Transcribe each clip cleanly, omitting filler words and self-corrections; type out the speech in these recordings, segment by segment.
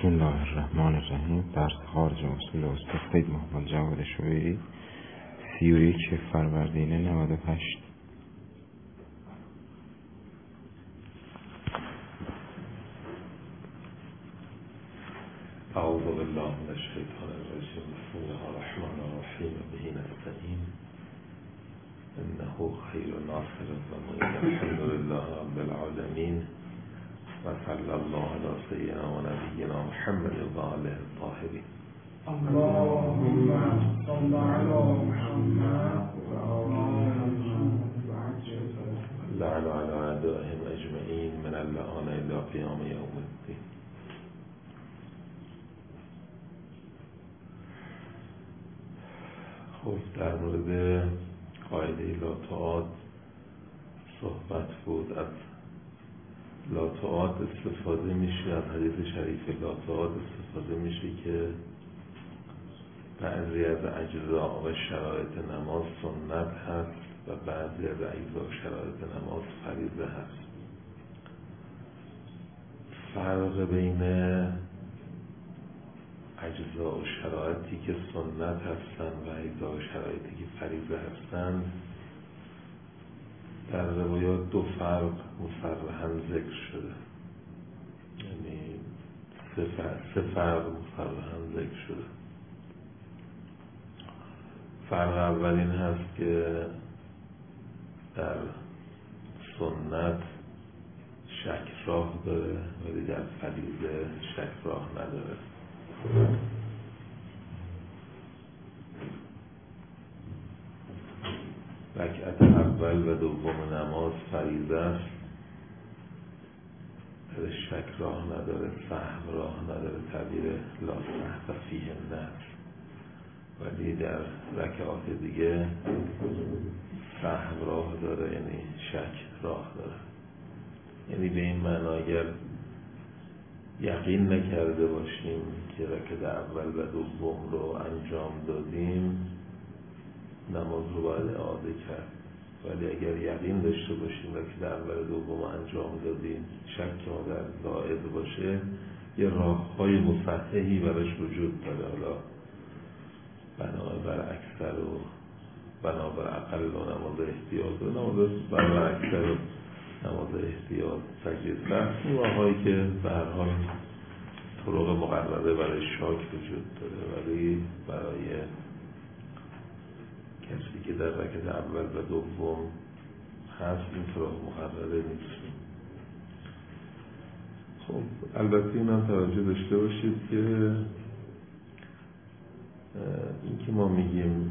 بسم الله الرحمن الرحیم. درس خارج اصول استاد سید محمد جواد شویری، 31 فروردین 98. اعوذ بالله من الشیطان الرجیم. بسم الله الرحمن الرحیم. به نستعین انه خیر ناصر الضمیر. الحمد لله رب العالمین و صلی الله علی سیدنا و نبینا محمد و آله الطاهرین. اللهم صل علی محمد و لعن علی اعدائهم اجمعین من اللعان الی قیام یوم الدین. خب در مورد قاعده لا تعاد صحبت بود. از لا تعاد استفاده میشه، از حدیث شریف لا تعاد استفاده میشه که بعضی از اجزا و شرایط نماز سنت هست و بعضی از اجزا و شرایط نماز فریضه هست. فرق بین اجزا و شرایطی که سنت هستن و اجزا و شرایطی که فریضه هستن در روایات دو فرق مصرحاً ذکر شده، یعنی سه فرق مصرحاً ذکر شده. فرق اول این هست که در سنت شک راه داره ولی در فریضه شک راه نداره. رکعت اول و دوم نماز فریضه است، در شک راه نداره، سهو راه نداره، تعبیر لا سهو فیه النفس. ولی در رکعات دیگه سهو راه داره، یعنی شک راه داره. یعنی به این معنا اگر یقین نکرده باشیم که رکعت اول و دوم رو انجام دادیم نماز رو باید اعاده کرد. ولی اگر یقین داشته باشیم رکعت اول و دوم انجام دادیم، شک ما در زائد باشه، یه راه‌های مصححی براش وجود داره. حالا بنابر اکثر و بنابر اقل و نماز احتیاط و نماز بنابر اکثر و نماز احتیاط سجده سهو، راه‌هایی که به هر حال طرق مقرره برای شاک وجود داره، ولی برای کسی که در رکعت اول و دوم هست این طرق مقرره نیست. خب البته این هم توجه داشته باشید که این که ما میگیم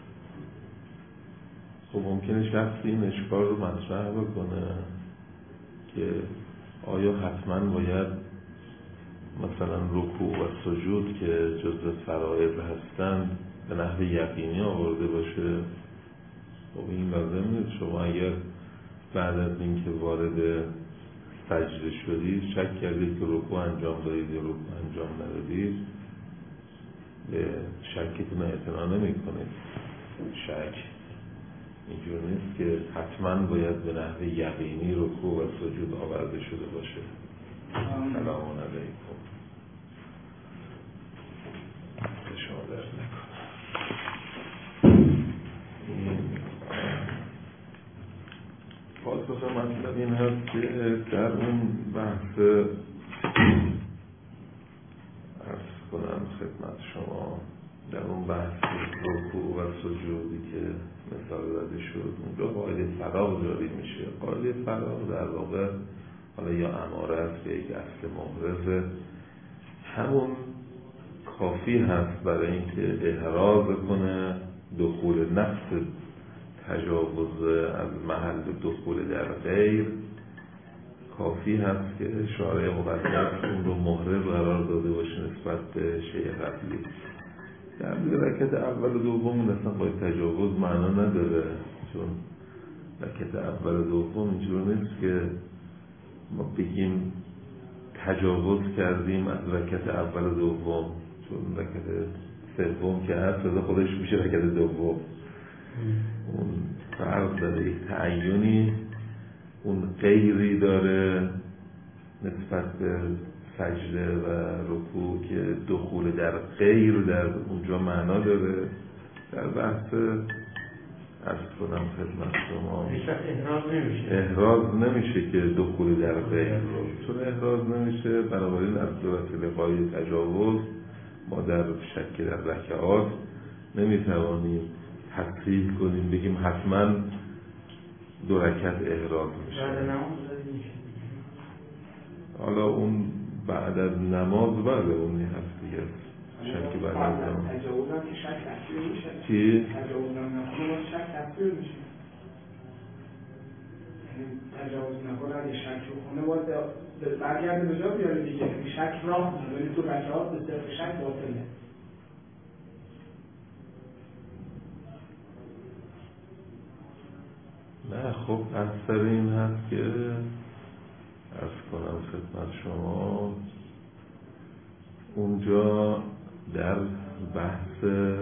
خب ممکنه شخصی این اشکال رو مطرح بکنه که آیا حتما باید مثلا رکوع و سجود که جزء فرائض هستند به نحو یقینی آورده باشه؟ خب این لازم نیست. شما اگر بعد از اینکه وارد سجده شدید شک کردید که رکوع انجام دادید یا رکوع انجام ندادید، به شکتون اعتنا نمی کنید. شک اینجور نیست که حتما باید به نحو یقینی رکوع و سجود آورده شده باشه. سلام علیکم. شما در نکن. پاسخ مطلب این هست که در اون بحث عرض کنم خدمت شما، در اون بحث رکوع و سجودی که مثال زده شد اونجا قاعده فراغ جاری میشه. قاعده فراغ در واقع حالا یا اماره است یا یک اصل محرزه، همون کافی هست برای اینکه احراز کنه دخول نفس تجاوز از محل دخول در غیر. کافی هست که شارع مقدس اون رو محرز قرار داده باشه نسبت به شیء قبلی. در رکعت اول و دوم اصلا باید تجاوز معنا نداره، چون رکعت اول و دوم اینجور نیست که ما بگیم تجاوز کردیم از رکعت اول و دوم، چون رکعت سوم که هست از خودش میشه رکعت دوم. اون فرق داره، یک تعینی اون غیری داره نسبت به سجده و رکوع که دخول در غیر در اونجا معنا داره. در بحث عرض کنم خدمت شما احراز نمیشه که دخول در غیر رو، چون احراز نمیشه بنابراین از وسیله قاعده تجاوز ما در شک در رکعات نمیتوانیم تصحیح کنیم بگیم حتما 2 رکعت احراز میشه. حالا اون بعد از نماز بله اونی هست دیگه شک بعد از نماز تجاوز هم که شک تکفیر میشه. چی؟ تجاوز هم نکنه شک تکفیر میشه. یعنی تجاوز نکنه اگه شک رو خونه باید برگرده به جا بیاره دیگه. شک راه کنه ولی تو رکعات به صرف شک باطله. نه خب اکثر این هست که عرض کنم خدمت شما اونجا در بحث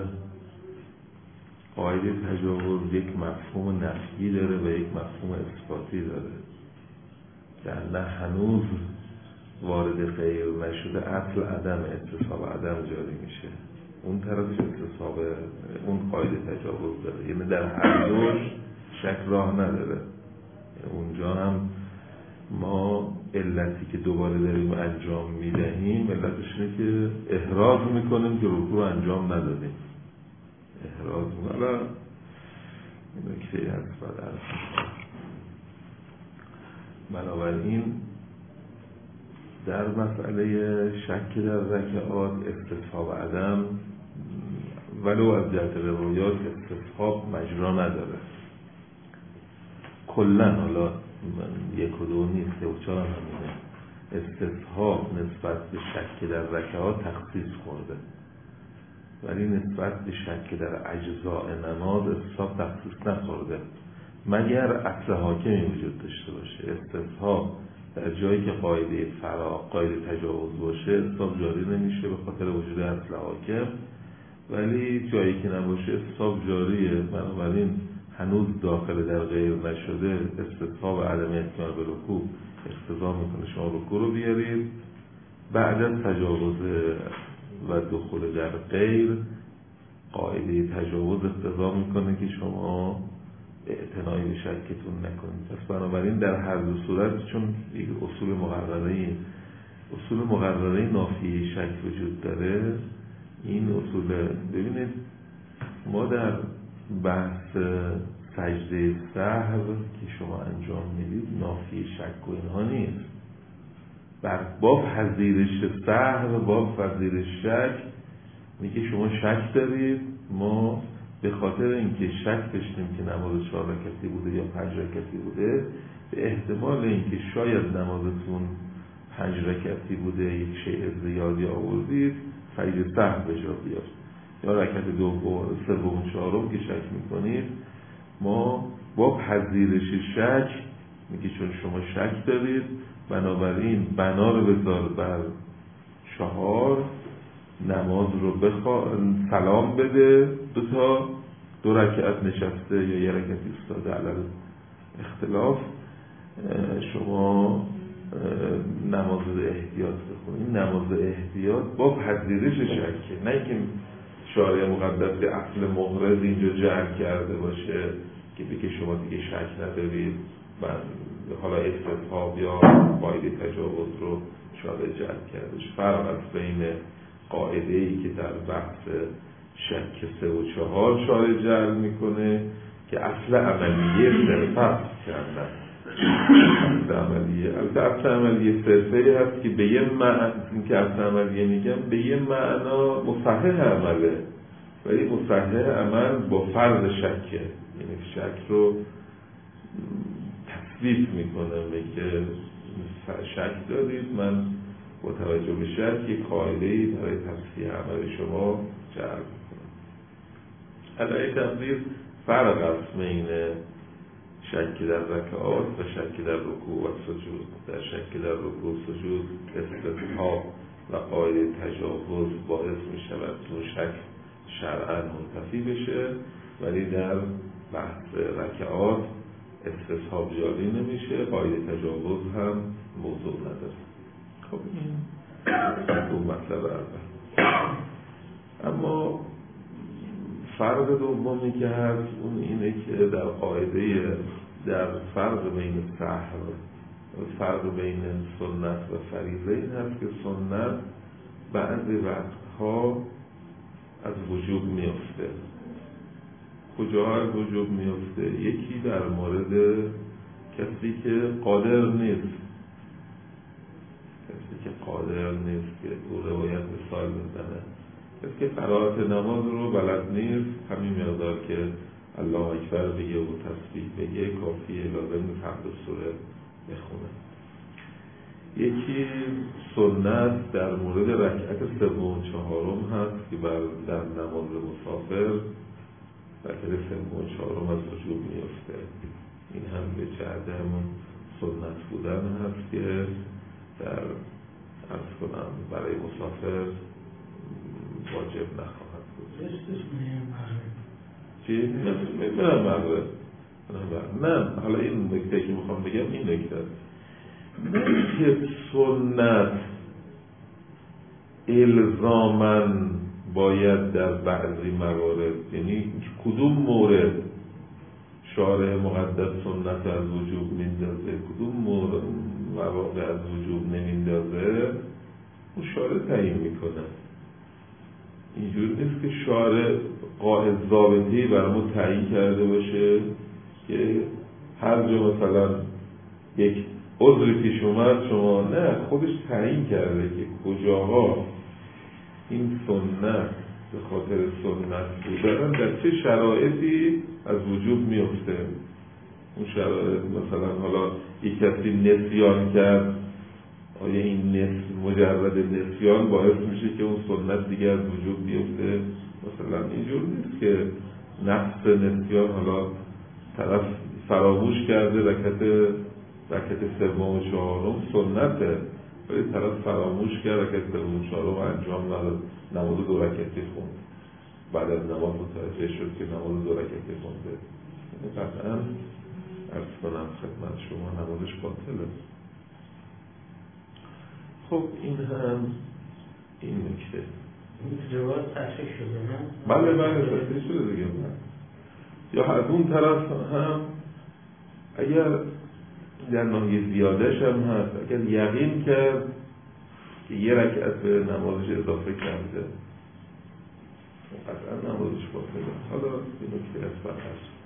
قاعده تجاوز یک مفهوم نفی داره و یک مفهوم اثباتی داره. در نه هنوز وارد غیر نشده اصل عدم اتصاب عدم جاری میشه، اون طرف اتصاب اون قاعده تجاوز داره، یعنی در هر دوش شک راه نداره. اونجا هم ما علتی که دوباره داریم انجام میدهیم علتش اینه که احراز میکنیم که رکوع انجام ندادیم. احراز حالا نکته هست بعد عرض بنابراین در مسئله شک در رکعات استصحاب عدم ولو از جهت روایات استصحاب مجرا نداره کلن. حالا 1 و 2 نیست 3 و 4 هم همینه. استصحاب نسبت به شک در رکعات تخصیص خورده ولی نسبت به شک در اجزاء نماز استصحاب تخصیص نخورده مگر اصل حاکمی وجود داشته باشه. استصحاب در جایی که قاعده قاعده تجاوز باشه استصحاب جاری نمیشه به خاطر وجود اصل حاکم، ولی جایی که نباشه استصحاب جاریه. بنابراین هنوز داخل در غیر نشده استصحاب عدم اتمام به رکوع اقتضا میکنه شما رکوع رو بیارید، بعد از تجاوز و دخول در غیر قاعده تجاوز اقتضا میکنه که شما اعتنایی به شکتون نکنید. پس بنابراین در هر دو صورت چون یک اصول مقرره نافی شک وجود داره، این اصول ببینید ما در بحث سجده سهو که شما انجام میدید نافی شک و اینها نیست. بر باب پذیرش سهو باب پذیرش شک میگه شما شک دارید، ما به خاطر اینکه شک داشتیم که نماز 4 رکعتی بوده یا 5 رکعتی بوده، به احتمال اینکه شاید نمازتون 5 رکعتی بوده یک شیء زیادی آوردید سجده سهو به جا بیاد یا رکعت 2 3 و 4 که شک میکنید، ما با پذیرش شک میگه چون شما شک دارید بنابراین بنا رو بذار بر 4 نماز رو سلام بده 2 رکعت نشسته یا 1 رکعت ایستاده علل اختلاف شما نماز احتیاط بخونید. نماز احتیاط با پذیرش شکه، نه که شارع مقدس به اصل محرز اینجا جعل کرده باشه که بگه شما دیگه شک ندارید و حالا استصحاب یا قاعده تجاوز رو شارع جعل کردش. فرق از بین قاعده‌ای که در بحث شک 3 و 4 شارع جعل میکنه که اصل عملیه صرفت کردن اصل عملیه صرفه هست که به یه معنی که اصل عملیه میگم به یه معنا مصحح عمله، ولی مصحح عمل با فرض شکه، یعنی شک رو تثبیت میکنه میگه شک دارید من با توجه به شک یک قاعده‌ای برای تصحیح عمل شما جعل میکنم. علایه تقدیر فرق است بین شک در رکعات و شک در رکوع و سجود. در شک در رکوع و سجود استصحاب و قاعده تجاوز باعث می شود اون شک شرعاً منتفی بشه، ولی در بحث رکعات استصحاب جاری نمیشه، قاعده تجاوز هم موضوع نداره. خب این اون مطلب اول. اما فرق دومی که هست اون اینه که در قاعده در فرق بین سهو فرق بین سنت و فریضه این هست که سنت بعضی وقتها از وجوب میفته. کجا از وجوب میفته؟ یکی در مورد کسی که قادر نیست که او روایت مثال بزنه، کسی که قرائت نماز رو بلد نیست، همین مقدار که الله اکبر بگه و تسبیح بگه کافیه، لازم نیست حمد و سوره بخونه. یکی سنت در مورد رکعت سوم و چهارم هست که در نماز مسافر رکعت سوم و چهارم از وجوب میفته. این هم به جهت همون سنت بودن هست که در عرض کنم برای مسافر واجب نخواهد بود. چی؟ نه مغرب. نه حالا این نکته که میخوام بگم این نکته که سنت الزاماً باید در بعضی موارد، یعنی کدوم مورد شارع مقدس سنت از وجوب میندازه، کدوم مواقع از وجوب نمیندازه، اون شارع تعیین میکنه. اینجور نیست که شارع قاعد ضابطی برامون تعیین کرده باشه که هر جا مثلا یک عذری پیش اومد شما نه، خودش تعیین کرده که کجاها این سنت به خاطر سنت بودن در چه شرایطی از وجوب میفته. اون شرایط مثلا حالا یک کسی نسیان کرد، آیا این مجرد نسیان باعث میشه که اون سنت دیگه از وجوب بیفته؟ مثلا اینجور نیست که نقص نسیان حالا طرف فراموش کرده رکعت سوم و چهارم سنته، ولی طرف فراموش کرد رکعت سوم و چهارم انجام نداد، نماز دو رکعتی خوند، بعد از نماز متوجه شد که نماز دو رکعتی خونده، قطعا عرض کنم خدمت شما نمازش باطله. خب این هم این نکته این روایت تصحیح شده نه؟ بله تصحیح شده دیگه. یا از اون طرف هم اگر در ناحیه زیادش هم هست، اگر یقین کرد که یه رکعت به نمازش اضافه کرده قطعا نمازش باطله. حالا این نکته از هست.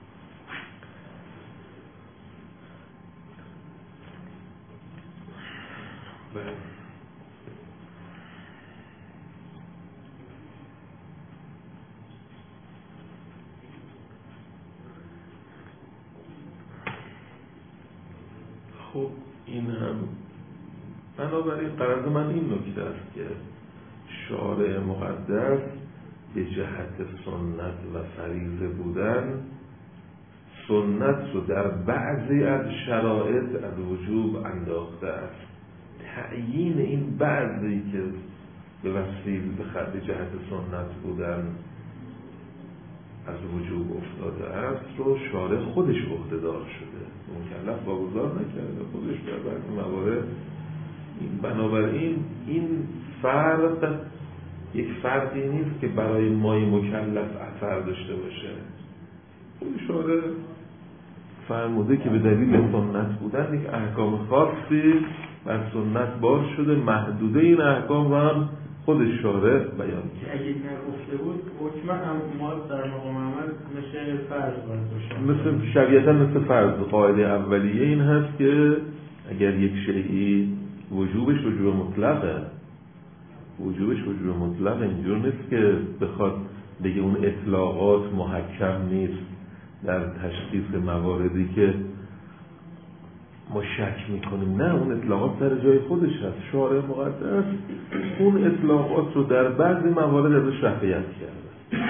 خب این هم بنابراین غرض من این نکته است که شارع مقدس به جهت سنت و فریضه بودن سنت رو در بعضی از شرایط از وجوب انداخته است. تعیین این بعضی که به وسیله به جهت سنت بودن از وجوب افتاده است رو شارع خودش عهده‌دار شده، مکلف واگذار نکرده، خودش در بعضی موارد. بنابراین این فرق یک فرقی نیست که برای مای مکلف اثر داشته باشه. خود شارع فرموده که به دلیل سنت بودن یک احکام خاصی بر سنت بار شده، محدوده این احکام هم خود شارع بیان کرد. اگه نگفته بود حکم ما در مقام عمل مثل فرض باشه، مثل شریعتا مثل فرض. قاعده اولیه این هست که اگر یک شیئی وجوبش وجوب مطلقه، وجوب مطلق اینجور نیست که بخواد بگه اون اطلاقات محکم نیست در تشخیص مواردی که ما شک میکنیم. نه، اون اطلاقات در جای خودش هست. شارع مقدس اون اطلاقات رو در بعضی موارد ازش رفعیت کرده.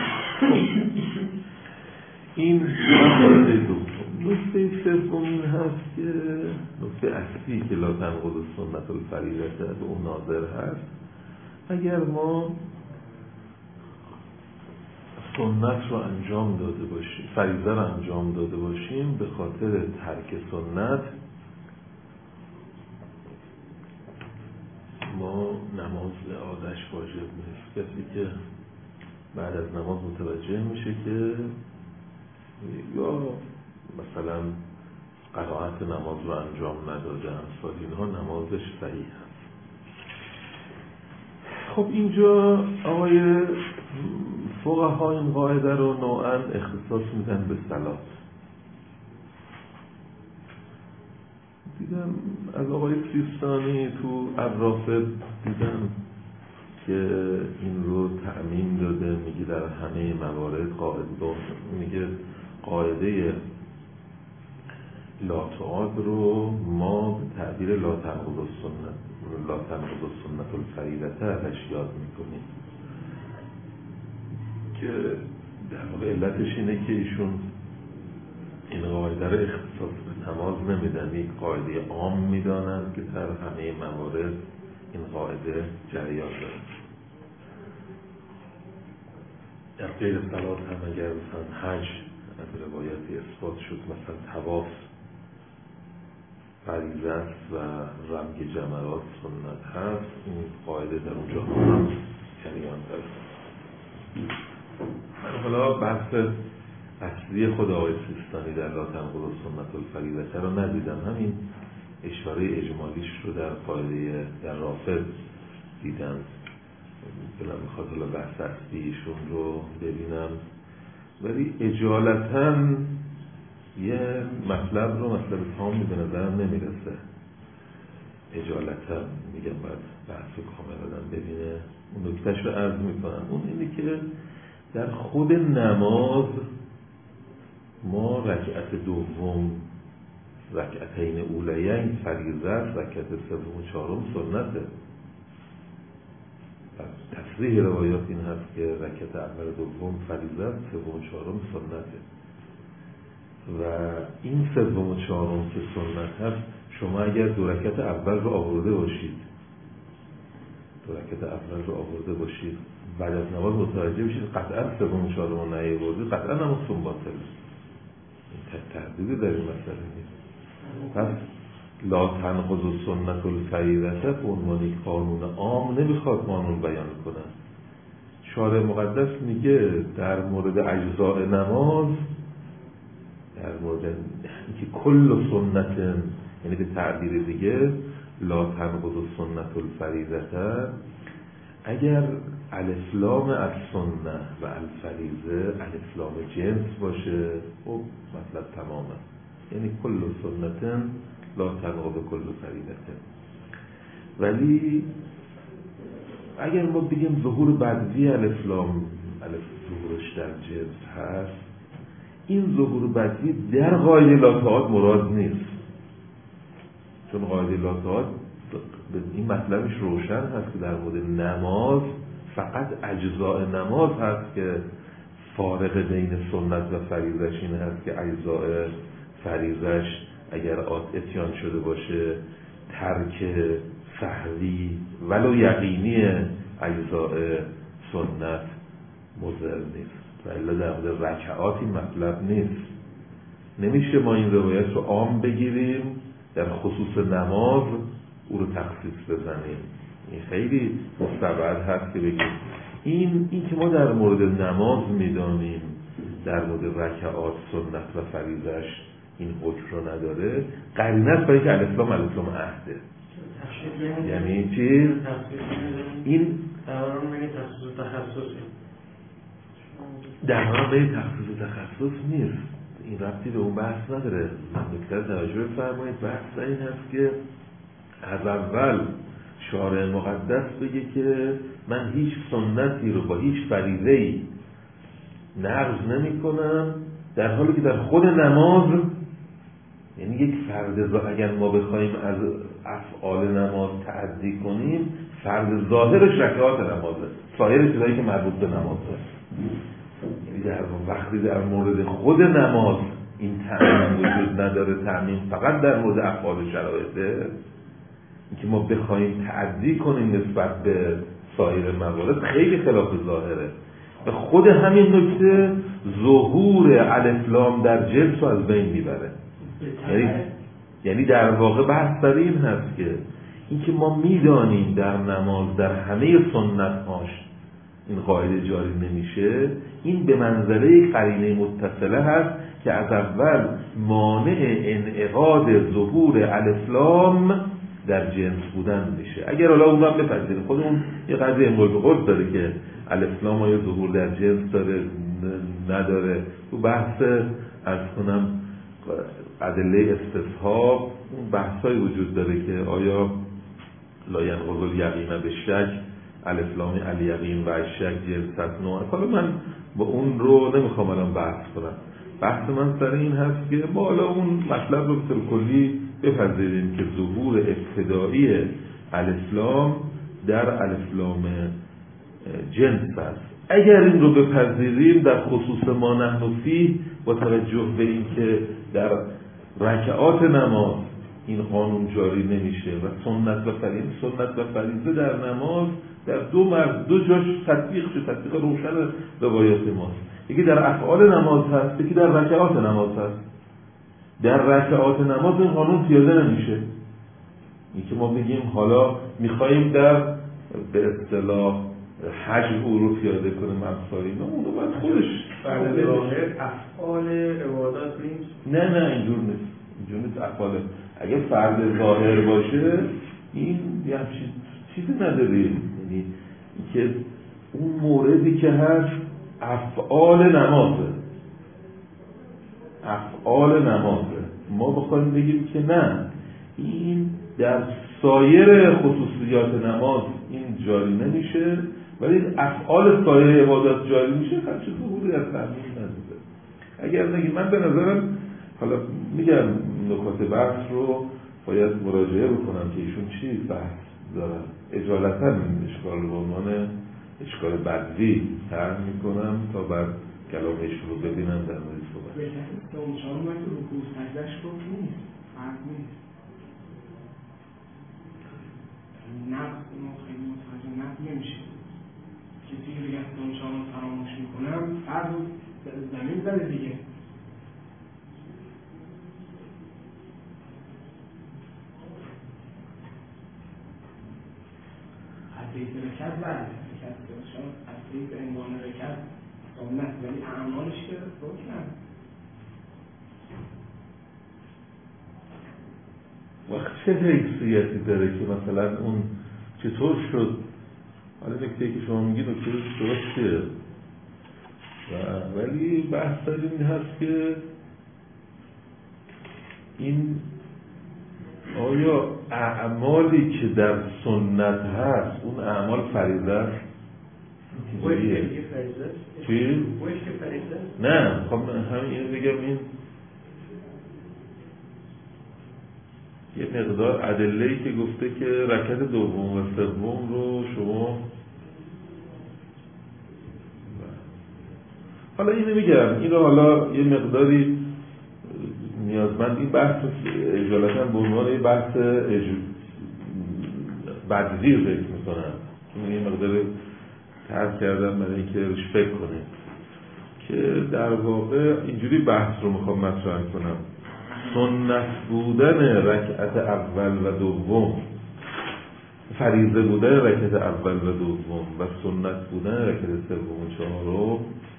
این نکته دوم. نکته سوم این هست که نکته اصلی که لا تنقض سنت الفریضه به اون ناظر هست. اگر ما سنت رو انجام داده باشیم، فریضه رو انجام داده باشیم، به خاطر ترک سنت ما نماز اعاده‌اش واجب نیست. کسی که بعد از نماز متوجه میشه که یا مثلا قرائت نماز رو انجام نداده امثال اینها، نمازش صحیح هست. خب اینجا آقای فقها این قاعده رو نوعاً اختصاص میدن به صلات. دیدم از آقای سیستانی تو الرافد دیدم که این رو تعمیم داده، میگه در همه موارد میگه قاعده لا تعاد رو ما به تعبیر لا تنقض السنة الفریضة ازش یاد میکنیم که در واقع علتش اینه که ایشون این قاعده رو اختصاص به نماز نمیدن، یک قاعده عام میدانن که در همه موارد این قاعده جریان داره. در غیر صلات هم اگر مثلا حج از روایتی اثبات شد مثلا طواف فریضه است و رمگ جمرات سنت هست، این قاعده در اونجا هم جریان داره. من حالا بحث اصلی خود آقای سیستانی در لا تنقض السنة الفریضة رو ندیدم، همین اشاره اجمالیش رو در قاعده در رافض دیدم. دلم میخواد حالا بحث اصلیشون رو ببینم، ولی اجالتاً یه مطلب رو مطلب تامی به نظرم نمیرسه. اجالتاً میگم باید بحث رو کامل آدم ببینه. اون نکتهش رو عرض میکنم، اون اینه که در خود نماز ما رکعت دوم، رکعتین اولیین فریضه است، رکعت سوم و چهارم سنته. تصریح روایات این هست که رکعت اول و دوم فریضه است، سوم و چهارم سنته. و این سوم و چهارم که سنت هست، شما اگر دو رکعت اول رو آورده باشید بعد از نماز متوجه بشید قطعا سوم و چهارم رو نیاوردید، قطعا نمازتون باطله. این تردیدی در این مسئله نیست. پس لا تنقض السنة الفریضة به عنوان قانون عام نمیخواد قانون بیان کنه. شارع مقدس میگه در مورد اجزاء نماز، در مورد اینکه کل سنت، یعنی به تعبیر دیگه لا تنقض السنة الفریضة، اگر الاسلام از سنت و الفریضه الاسلام جنس باشه خب مطلب تمامه، یعنی کل سنت لا تنقض کل فریضه. ولی اگر ما بگیم ظهور بدوی الاسلام ظهورش در جنس هست، این ظهور بدوی در قاعده لا تعاد مراد نیست، چون قاعده لا تعاد این مطلبش روشن هست که در مورد نماز فقط اجزاء نماز هست که فارق بین سنت و فریضش این هست که اجزاء فریضش اگر اتیان شده باشه ترک سهوی ولو یقینی اجزاء سنت مضر نیست. و الا در مورد رکعات این مطلب نیست. نمیشه ما این روایت رو عام بگیریم در خصوص نماز او رو تخصیص بزنیم. این خیلی مستبعد هست که بگیم این که ما در مورد نماز میدانیم در مورد رکعات سنت و فریضش این حکم رو نداره، قرینه است برای که الاسلام عهده. یعنی چیز این در واقع به تخصیص تخصص نیست، این ربطی به اون بحث نداره. نکته توجه فرمایید، بحث این هست که از اول شارع مقدس بگه که من هیچ سنتی رو با هیچ فریضه‌ای نقض نمی کنم، در حالی که در خود نماز، یعنی یک فرض اگر ما بخوایم از افعال نماز تعدی کنیم، فرض ظاهرش رکعات نمازه، سایر چیزایی که مربوط به نمازه. یعنی در وقتی در مورد خود نماز این تعمیم وجود نداره، تعمیم فقط در مورد افعال شرایطه، که ما بخوایم تعدی کنیم نسبت به سایر موارد خیلی خلاف ظاهره. به خود همین نکته ظهور الاسلام در جنس رو از بین میبره. یعنی در واقع بحث سر این هست که اینکه ما میدانیم در نماز در همه سنت‌هاش این قاعده جاری نمیشه، این به منزله قرینه متصله هست که از اول مانع انعقاد ظهور الاسلام در جنس بودن میشه. اگر حالا اون هم بپذیریم، خودمون یه قضیه مورد قرص داره که الاسلام آیا ظهور در جنس داره نداره، تو بحث از کنم ادله استصحاب اون بحثای وجود داره که آیا لا ینقض الیقین به شک الاسلام الیقین و شک جنست نوع. حالا من با اون رو نمیخوام الان بحث کنم، بحث من سر این هست که ما حالا اون مطلب رو به طور کلی بپذیریم که ظهور ابتدایی الاسلام در الاسلام جنس است. اگر این رو بپذیریم در خصوص ما نحن فیه، با توجه به این که در رکعات نماز این قانون جاری نمیشه و سنت و فریضه در نماز در دو جاش تطبیق شد، تطبیق روشن روایات ماست. یکی در افعال نماز هست، یکی در رکعات نماز هست. در رکعات نماز این قانون پیاده نمیشه. این که ما بگیم حالا میخواییم در به اصطلاح حج او رو پیاده کنیم افعالی، نه اون رو باید خودش برای ظاهر افعال عبادات نیست. نه اینجور نیست افعال. اگه فرد ظاهر باشه این یه چیزی نداره، یعنی که اون موردی که هست افعال نمازه ما بخوایم بگیم که نه این در سایر خصوصیات نماز این جاری نمیشه ولی افعال سایر عبادات جاری میشه، خیلی ظهوری از تحمیل نداره. اگر نگیم من به نظرم حالا میگم نکات بحث رو باید مراجعه بکنم که ایشون چی بحث دارن. اجالتا این اشکال رو عنوان اشکال بدوی طرح میکنم تا بعد کلامش رو ببینم در مورد صحبت. به کسی اون چهار مایه رو رکوع سجده‌اش رو نیست، فرق نیست. نقص ما خیلی متوجه نقص نمیشه. کسی که بگه اون چهار رو فراموش میکنم فرد رو زمین زده دیگه. حدیث رکت برده، رکت باشم حدیث عنوان رکت سنت، ولی اعمالش که رکنه. وقت چه حیثیتی داره که مثلا اون چطور شد؟ حالا نکته که شما میگید نکته درسته ولی بحث این هست که این آیا اعمالی که در سنت هست اون اعمال فریضه است؟ چی؟ نه خب همین اینو بگم، این یه مقدار ادله‌ای که گفته که رکعت دوم و سوم رو شما حالا اینو میگم، اینو حالا یه مقداری نیازمند این بحث اجالتا به عنوان یه بحث بدزیر فکر میکنم که یه مقدار طرح کردم برای اینکه روش فکر کنیم که در واقع اینجوری بحث رو میخوام مطرح کنم. سنت بودن رکعت اول و دوم، فریضه بودن رکعت اول و دوم و سنت بودن رکعت سوم و چهارم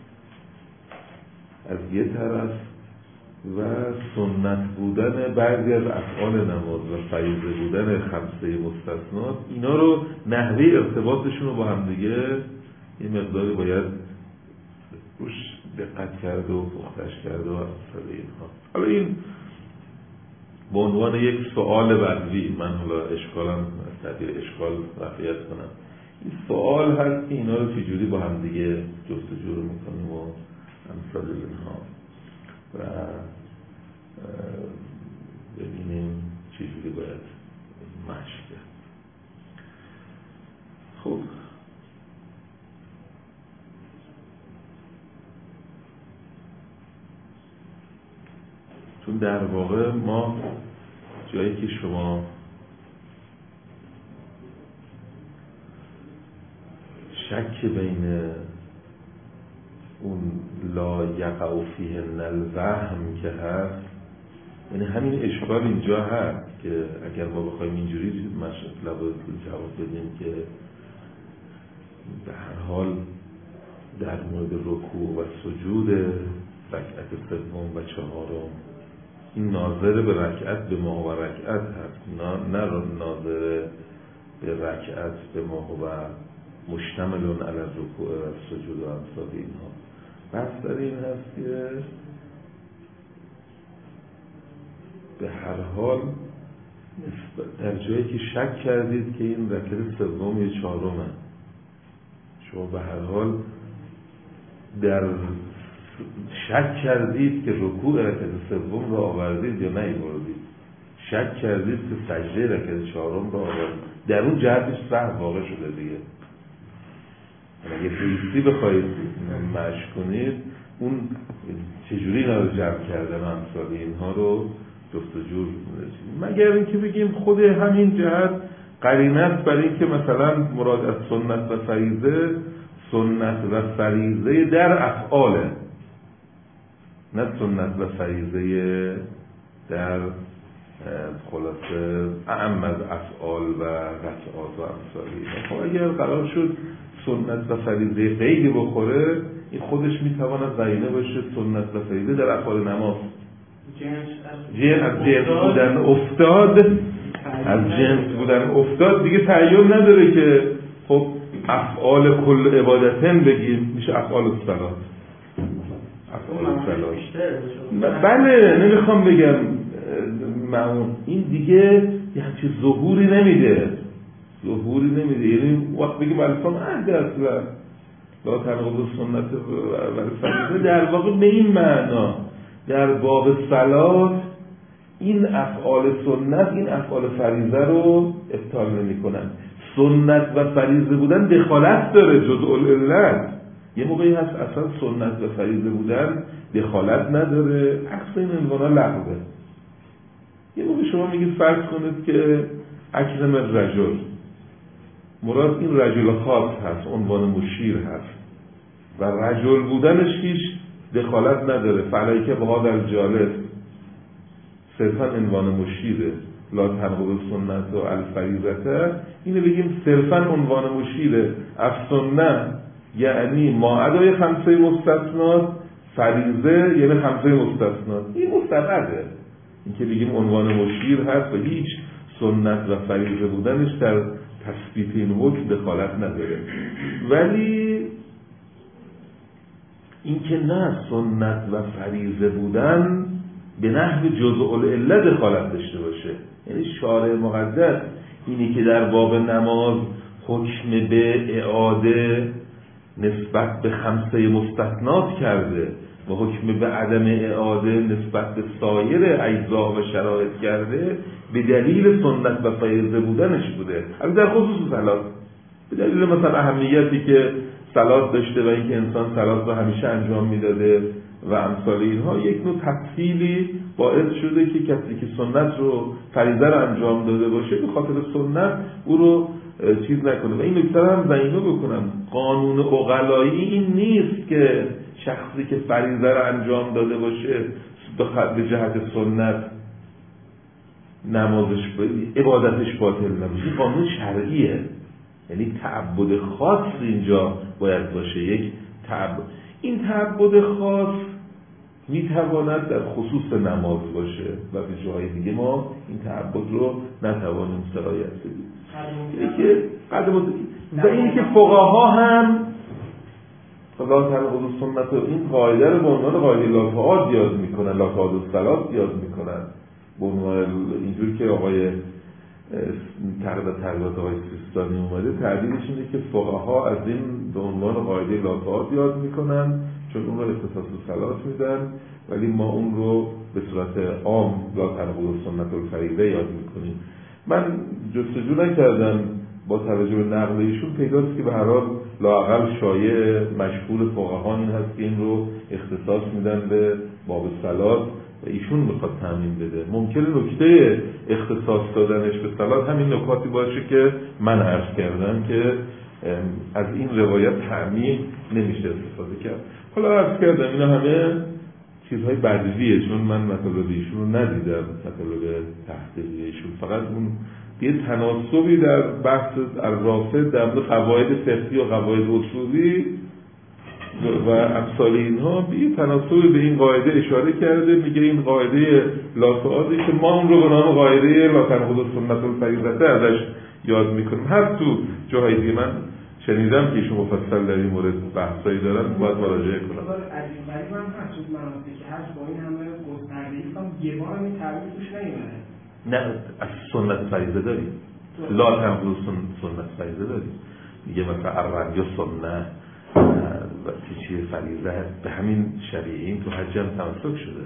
از یه طرف و سنت بودن بعضی از افعال نماز و فریضه بودن خمسه مستثنات، اینا رو نحوه ارتباطشون رو با هم دیگه یه مقداری باید روش دقت کرده و پختش کرده و امثال اینها. حالا این به عنوان یک سوال بدوی، من حالا اشکالم از تعبیر اشکال رفعیت کنم، این سوال هست که اینا رو چجوری با هم دیگه جستجو رو میکنیم و امثال اینها و ببینیم چجوری باید مشق کرد. خب چون در واقع ما جایی که شما شک بین اون لا یقع فیه الوهم که هست، یعنی همین اشکال اینجا هست که اگر ما بخوایم اینجوری مطلب رو جواب بدیم که به هر حال در مورد رکوع و سجود رکعت سوم و چهارم این ناظر به رکعت به ما و رکعت هست، نه ناظر به رکعت به ما و مشتملون علی رکوع و سجود و امثال اینها. بحث در این هست که به هر حال در جایی که شک کردید که این رکعت سوم یا چهارمه، شما به هر حال در شک کردید که رکوع رکعت سوم را آوردید یا نیاوردید، شک کردید که سجده رکعت چهارم را آوردید، در اون جهتش سهو واقع شده دیگه. اگه بیستی بخواید مشق کنید اون چجوری اینا رو جمع کردن امثال اینها رو جستجو مگر اینکه بگیم خود همین جهت قرینه است برای اینکه مثلا مراد از سنت و فریضه، سنت و فریضه در افعاله، نه سنت و فریضه در خلاصه اعم از افعال و رکعات و امثالی. خب اگر قرار شد سنت و فریضه قیدی بخوره، این خودش میتواند قرینه باشه سنت و فریضه در افعال نماز. از جنس بودن افتاد، از جنس بودن افتاد دیگه تعیین نداره که خب افعال کل عبادتن بگیم، میشه افعال الصلات. افعال الصلات بله، نمیخوام بگم این دیگه یه همچین ظهوری نمیده، یعنی وقت بگیم الفام عهد اصلا لا تنقض سنت و فریضه، در واقع به این معنا در باب صلات این افعال سنت این افعال فریضه رو ابطال نمی کنن. سنت و فریضه بودن دخالت داره، جزء العلت. یه موقعی هست اصلا سنت و فریضه بودن دخالت نداره، عکس این عنوانا لغوه. یه موقع شما میگید فرض کنید که اکرم الرجل، مراد این رجل خاص هست، عنوان مشیر هست و رجل بودنش هیچ دخالت نداره، فعلی که بها در جالس صرفا عنوان مشیره، لا تنقض سنت و الفریضه، اینو بگیم صرفا عنوان مشیره. السنه یعنی ما ادای خمسه مستثنات، فریضه یعنی خمسه مستثنات. این مستقره، این که بگیم عنوان مشیر هست و هیچ سنت و فریضه بودنش در تثبیت این حکم دخالت نداره. ولی این که نه سنت و فریضه بودن به نحو جزء العله دخالت داشته باشه، یعنی شارع مقدس اینی که در باب نماز حکم به اعاده نسبت به خمسه مستثنات کرده و حکم به عدم اعاده نسبت به سایر اجزا و شرایط کرده، به دلیل سنت و فریضه بودنش بوده. البته در خصوص صلات به دلیل مثلا اهمیتی که صلات داشته و اینکه انسان صلات رو همیشه انجام میداده و امثال اینها، یک نوع تفصیلی باعث شده که کسی که سنت رو فریضه رو انجام داده باشه به خاطر سنت او رو چیز نکنه. و این نکته هم ضمیمه بکنم، قانون عقلایی این نیست که شخصی که فریضه رو انجام داده باشه به جهت سنت نمازش عبادتش باطل نمیشه. این قانون شرعیه، یعنی تعبد خاص اینجا باید باشه. یک تعبد، این تعبد خاص میتواند در خصوص نماز باشه و به جای دیگه ما این تعبد رو نتوانیم سرایت بدیم. و این که فقها هم لا تنقض سنت این قاعده رو به عنوان قاعده لافعات یاد میکنن، لافعات الصلات یاد میکنن به عنوان اینجور که آقای تقریبات آقای سیستانی اومده، تعبیرش اینه که فقها از این به عنوان قاعده لافعات یاد میکنن چون اون رو اختصاص صلات میدن، ولی ما اون رو به صورت عام لا تنقض سنت الفریضه یاد میکنیم. من جستجو نکردم، با توجه به نقل ایشون پیداست که به هر حال لااقل شایع مشهور فقها این هست که این رو اختصاص میدن به باب صلات و ایشون میخواد تامین بده. ممکنه نکته اختصاص دادنش به صلات همین نکاتی باشه که من عرض کردم که از این روایت تامین نمیشه استفاده کرد. حالا عرض کردم اینا همه چیزهای بدویه، چون من مطالب ایشون رو ندیدم، مطالب تحقیقی ایشون، فقط اون یه تناسبی در بحث الرافع در مورد قواعد فقهی و قواعد اصولی و امثال اینها یه تناسبی به این قاعده اشاره کرده، میگه این قاعده لاتعادی که ما اون رو به نام قاعده لا تنقض سنت الفریضه ازش یاد میکنیم. هر تو جاهای دیگه من شنیدم که ایشون مفصل در این مورد بحثایی دارن، باید مراجعه کنم. عجیب غریب هم هست تو مناطق که هست با این همه گستردگی یه بار هم این تعبیر توش نمیبره. نه از سنت فریضه داریم، لا تنقض سنت فریضه داریم، میگه مثلا الرمی سنت و چیه فریضه به همین شبیه این تو حج هم تمسک شده،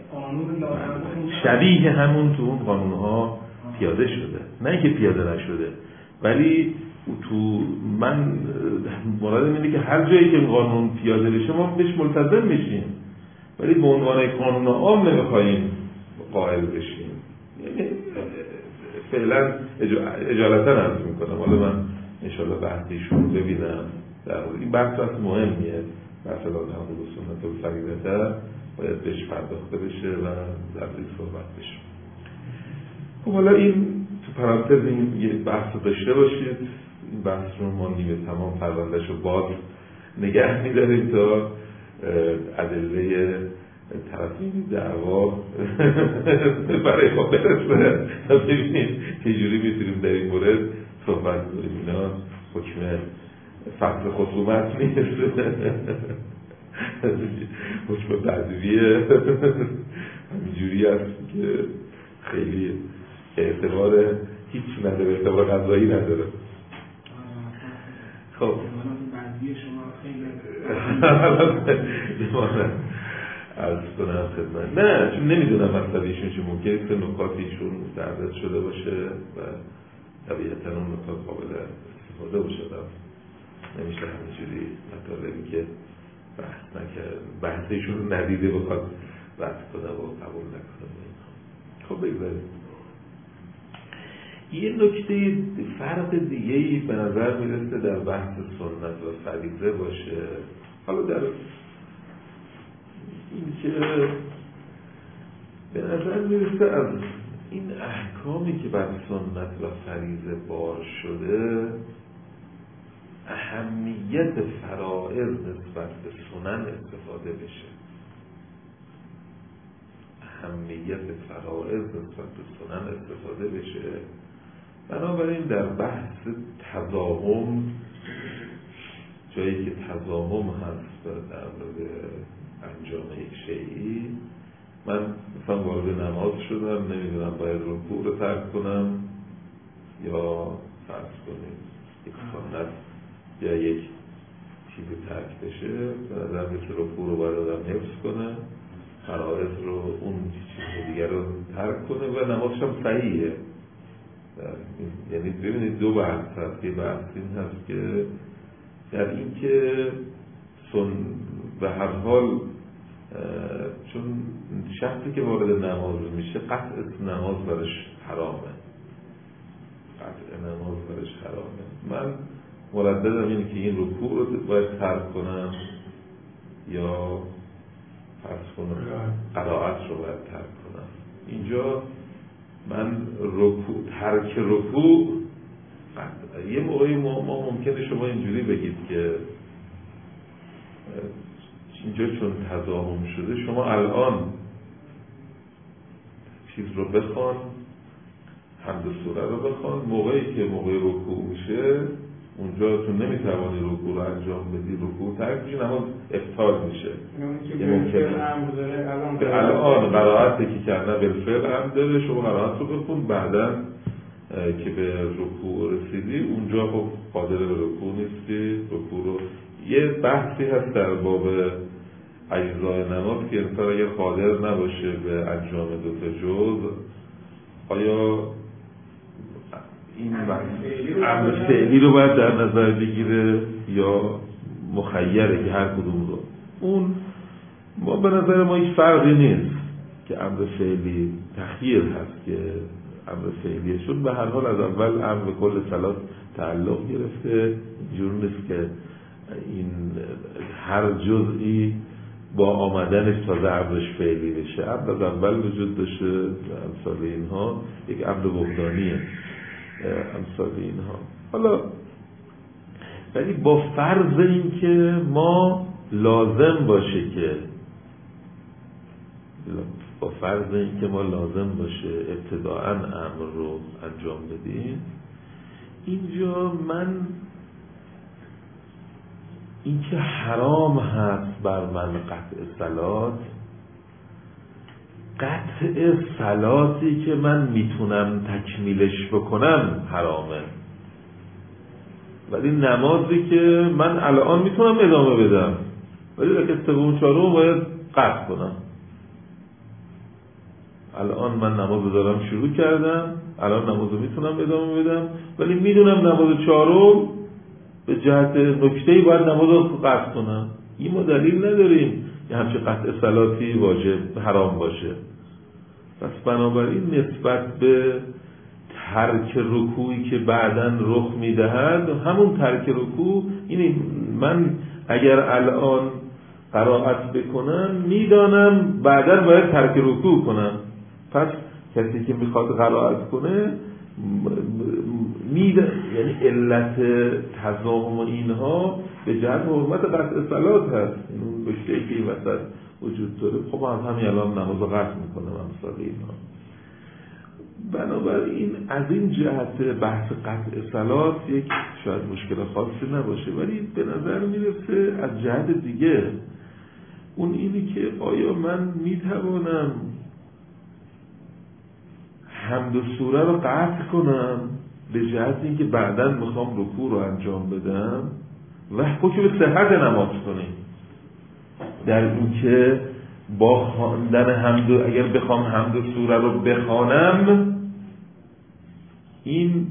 شبیه همون تو اون قانونها پیاده شده، نه اینکه پیاده نشده، ولی تو من مرادم اینه که هر جایی که قانون پیاده بشه ما بهش ملتزم میشیم، ولی به عنوان قانون عام نمیخوایم قائل بشیم. یعنی فعلا اجالتا عرض میکنم، حالا من انشاءالله بحثیشون رو ببینم، در این بحث مهمیه، بحث لا تنقض سنت الفریضه باید بهش پرداخته بشه و در این صحبت بشه. خب حالا این تو پرانتز این یه بحث رو داشته باشید، این بحث رو ما نیمه تمام پروندهش رو باز نگه می‌داریم تا ادله طرفین دعوا برای ما برسه تا ببینیم چجوری میتونیم در این مورد صحبت کنیم. اینا حکم فصل خصومت نیست، حکم بدویه، همینجوری هست که خیلی اعتبار هیچ نداره، اعتبار قضایی نداره. خب از کنم خدمت، نه چون نمیدونم مطلبیشون چه ممکنه که نکاتیشون دردت شده باشه و طبیعتا اون نکات قابل استفاده باشه، نمیشه همینجوری مطالبی که بحث نکرد بحثیشون رو ندیده بخواد بحث کنه و قبول نکنه. خب بگذاریم یه نکته فرق دیگه‌ای به نظر میرسه در بحث سنت و فریضه باشه. حالا در این که به نظر میرسه از این احکامی که بر سنت و فریضه بار شده، اهمیت فرائض نسبت به سنن استفاده بشه، اهمیت فرائض نسبت به سنن استفاده بشه. بنابراین در بحث تضاهم، جایی که تضاهم هست در مورد انجام یک شیئی، من مثلا وارد نماز شدم، نمیدونم باید رکوع رو ترک کنم یا فرض کنیم یک سنت یا یک چیزی ترک بشه، به نظر میاد که رکوع رو باید آدم حفظ کنه، فرائض رو اون چیز دیگر رو ترک کنه و نمازش هم صحیحه. یعنی ببینید دو بحث هست، یه بحث این هست که در این که به هر حال چون شخصی که وارد نماز میشه قطع نماز برش حرامه، قطع نماز برش حرامه. من مرددم اینه که این رکوع رو باید ترک کنم یا فرض کنم قرائت رو باید ترک کنم. اینجا من ترک رکوع یه موقعی ما ممکنه شما اینجوری بگید که اینجا چون تضاهم شده شما الان چیز رو بخوان، حمد سوره رو بخوان، موقعی که موقع رکوع میشه اونجا تو نمیتوانی رکوع رو انجام بدی، رکوع ترک میشه، نماز افطار میشه. الان قرائتی که کردن بالفعل هم داره، شما قرائت رو بخون، بعداً که به رکوع رسیدی اونجا خب قادر به رکوع نیستی، رکوع رو یه بحثی هست در باب اجزای نماز که انسان اگر قادر نباشه به انجام دو تا جز، آیا این امر فعلی رو باید در نظر بگیره یا مخیره که هر کدوم رو. اون ما به نظر ما هیچ فرقی نیست که امر فعلی تخییر هست که امر فعلیه، چون به هر حال از اول امر به کل صلات تعلق گرفته، اینجور نیست که این هر جزئی با آمدنش تازه امرش فعلی بشه. امر از اول وجود داشته امثال اینها، یک امر وحدانیه امثال اینها. حالا ولی با فرض این که ما لازم باشه که ابتداءً امر رو انجام بدیم، اینجا من اینکه حرام هست بر من قطع صلاتی که من میتونم تکمیلش بکنم حرامه، ولی نمازی که من الان میتونم ادامه بدم ولی در سوم چهارم باید قطع کنم. الان من نماز دارم شروع کردم، الان نمازو میتونم ادامه بدم ولی میدونم نماز چهارم به جهت نکته‌ای باید نمازو قطع کنم. این ما دلیل نداریم یه همچه قطع صلاتی واجب حرام باشه. پس بنابراین نسبت به ترک رکوعی که بعداً رخ میدهد، همون ترک رکوع، اینه من اگر الان قرائت بکنم میدانم بعداً باید ترک رکوع کنم. پس کسی که میخواد قرائت کنه یعنی علت تضاهم اینها به جهت حرمت قطع صلات هست. این نکته‌ای که این وسط وجود داره. خب من همین الان نماز قطع میکنم امثال اینها. بنابراین از این جهت بحث قطع صلات یک شاید مشکل خاصی نباشه، ولی به نظر میرسه از جهت دیگه اون اینی که آیا من میتوانم حمد و سوره رو قطع کنم به جهت اینکه بعداً میخوام رکوع رو انجام بدم و حکم صحت نماز کنیم در اینکه با خواندن حمد، اگر بخوام حمد و سوره رو بخوانم، این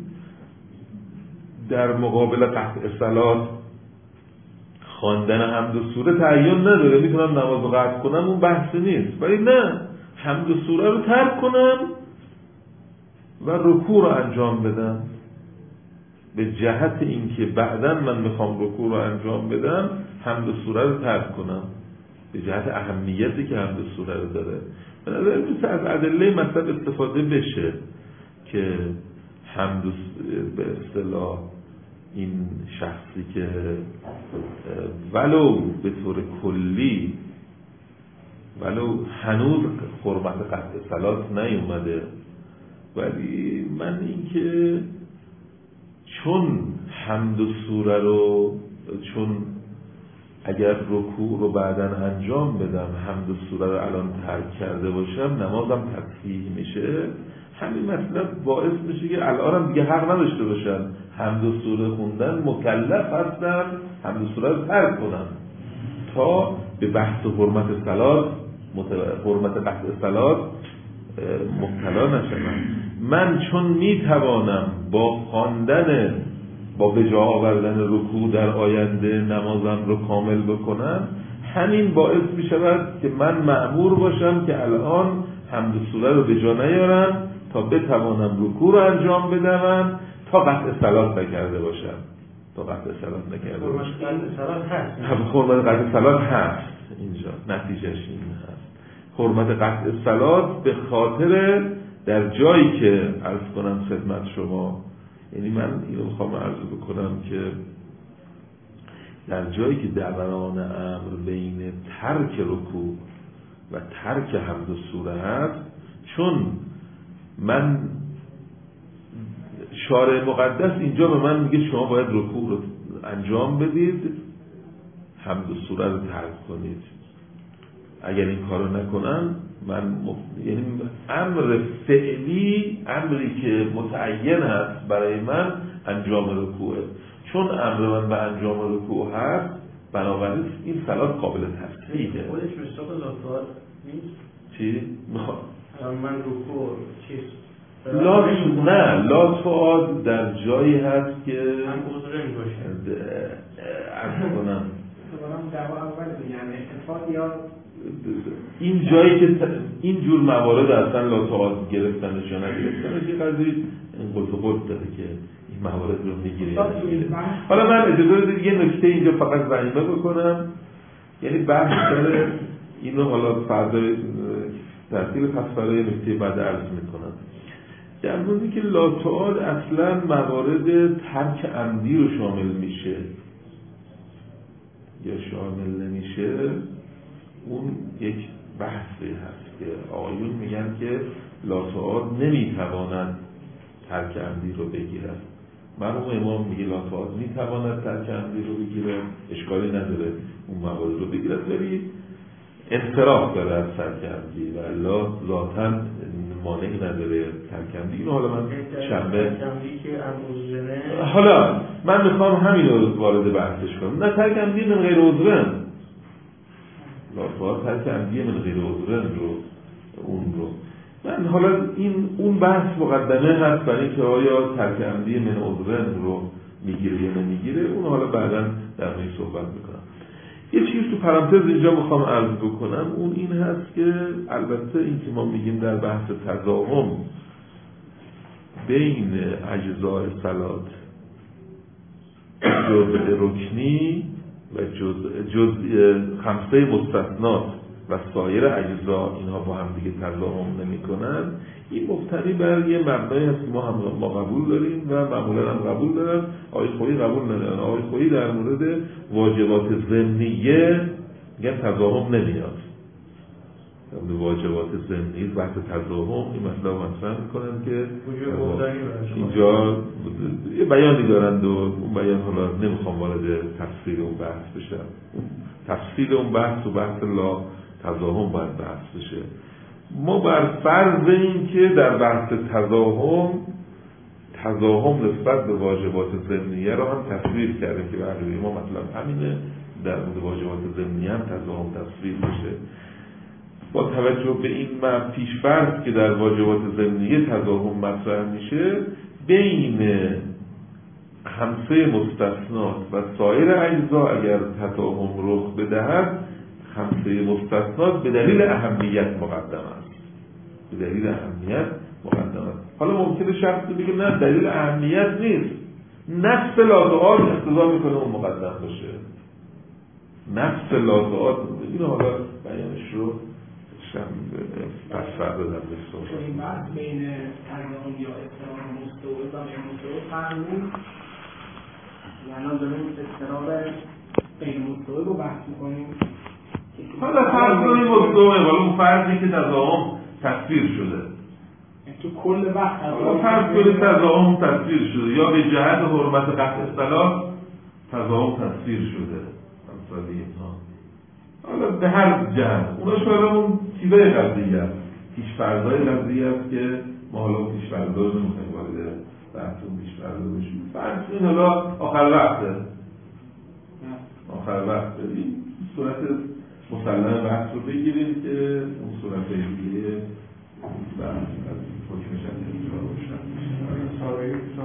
در مقابل قطع صلات خواندن حمد و سوره تعین نداره، میتونم نماز رو قطع کنم، اون بحثی نیست. ولی نه، حمد و سوره رو ترک کنم و رکوع رو انجام بدم به جهت اینکه بعداً من میخوام رکوع رو انجام بدم، حمد و سوره رو ترک کنم به جهت اهمیتی که حمد و سوره رو داره. به نظر میاد از ادله مطلب استفاده بشه که حمد به اصطلاح این شخصی که ولو به طور کلی ولو هنوز حرمت قطع صلات نیومده، ولی من اینکه چون حمد و سوره رو، چون اگر رکوع رو بعداً انجام بدم حمد و سوره رو الان ترک کرده باشم نمازم تصحیح میشه، همین مطلب باعث میشه که الانم دیگه حق نداشته باشن حمد و سوره خوندن، مکلف هستن حمد و سوره رو ترک کنن تا به بحث حرمت صلات، حرمت قطع صلات مبتلا نشدم. من چون میتوانم با خواندن، با به جا آوردن رکوع در آینده نمازم رو کامل بکنم، همین باعث میشود که من مأمور باشم که الان حمد سوره رو به جا نیارم تا بتوانم رکوع رو انجام بدم تا قطع صلات نکرده باشم. حرمت قطع صلات هست اینجا، نتیجهش این هست. حرمت قطع صلات به خاطر در جایی که عرض کنم خدمت شما، یعنی من اینو میخوام عرض بکنم که در جایی که دوران امر بین ترک رکوع و ترک حمد و سوره هست، چون من شارع مقدس اینجا به من میگه شما باید رکوع رو انجام بدید، حمد و سوره رو ترک کنید، اگر این کارو نکنم یعنی امر فعلی، امری که متعین هست برای من انجام رکوعه، چون امر من به انجام رکوع هست بنابراین این صلات قابل تصحیحه. خودش مصداق لاتوال نیست؟ چی؟ میخوام من رکوع چیز لاتوال در جایی هست که من عذره میباشه عرض کنم دعوا اول یعنی اتفاق یا این جایی که این جور موارد اصلا لاتوال گرفتنش یا نگرفتنش یه قضیه قلت داره که این موارد رو میگیره. حالا من اجازه بدید یه نکته اینجا فقط ضمیمه بکنم، یعنی بحث داره اینو حالا فردا ترتیب پس برای نکته بعد عرض میکنم. در موردی که لا تعاد اصلا موارد ترک عمدی رو شامل میشه یا شامل نمیشه، اون یک بحثی هست که آقایون میگن که لا تعاد نمیتواند ترک عمدی رو بگیرد. مرحوم امام میگه لا تعاد میتواند ترک عمدی رو بگیره، اشکالی نداره اون موارد رو بگیرد، ولی انصراف داره از ترک عمدی و ذاتاً مانعی نداره ترک عمدی. اینو حالا من شنبه حالا من میخوام همین رو وارد بحثش کنم. نه ترک عمدی من غیر عذرن، لا تعاد ترک عمدی من غیر عذرن رو اون رو من حالا اون بحث مقدمه هست برای اینکه آیا ترک عمدی من عذرن رو میگیره یا نمیگیره، اون حالا بعداً در موردش صحبت میکنم. یه چیز تو پرانتز اینجا میخوام عرض بکنم، اون این هست که البته این که ما میگیم در بحث تضاهم بین اجزاء صلات جزء رکنی و جزء خمسه مستثنات و سایر اجزا اینها با هم دیگه تضاهم نمی‌کنن، این مبتنی بر یه مبنایی هست که ما قبول داریم و معمولا هم قبول دارن، آقای خویی قبول ندارن. آقای خویی در مورد واجبات ضمنیه میگن تضاهم نمیاد. در مورد واجبات ضمنیه بحث تضاهم این مطلب مطرح میکنن که اینجا یه بیانی دارند و اون بیان حالا نمیخوام وارد تفصیل اون بحث بشم. تفصیل اون بحث و بحث لا تضاهم باید بحث بشه. ما بر فرض این که در بحث تضاهم نسبت به واجبات ضمنیه رو هم تصویر کردیم که برای ما مطلب همینه، در مورد واجبات ضمنیه هم تضاهم تصویر بشه. با توجه به این پیش فرض که در واجبات ضمنیه تضاهم مطرح میشه، بین خمسه مستثنات و سایر اجزا اگر تضاهم رخ بدهد، خمسه مستثنات به دلیل اهمیت مقدم است. به دلیل اهمیت مقدم است. حالا ممکنه شخصی بگه نه دلیل اهمیت نیست، نفس لا تعاد اقتضا میکنه اون مقدم باشه. نفس لا تعاد اینو حالا بیانش رو پس فردا در بسته این بحث بین تضاهم یا اضطراب مستوعب و غیر مستوعب فرق نیست. یعنی داریم اضطراب غیر مستوعب رو بحث میکنیم. حالا فرض کنیم مستوعب، حالا اون فرضی که تضاهم تصویر شده تو کل بحث فرض کنیم تضاهم تصویر شده یا به جهت حرمت قطع اصطلاح تضاهم تصویر شده مثلا اینها، حالا به هر جهت اونا شاید اون چیزای قضیه است، پیش‌فرض‌های قضیه است که ما حالا اون پیش‌فرض‌ها رو نمی‌خوایم وارد بحث اون پیش‌فرض‌ها بشیم. فرض کنیم حالا آخر وقت این صورت مسلم بحث رو بگیریم که اون صورت دیگه بحث از حکمش هم اینجا روشن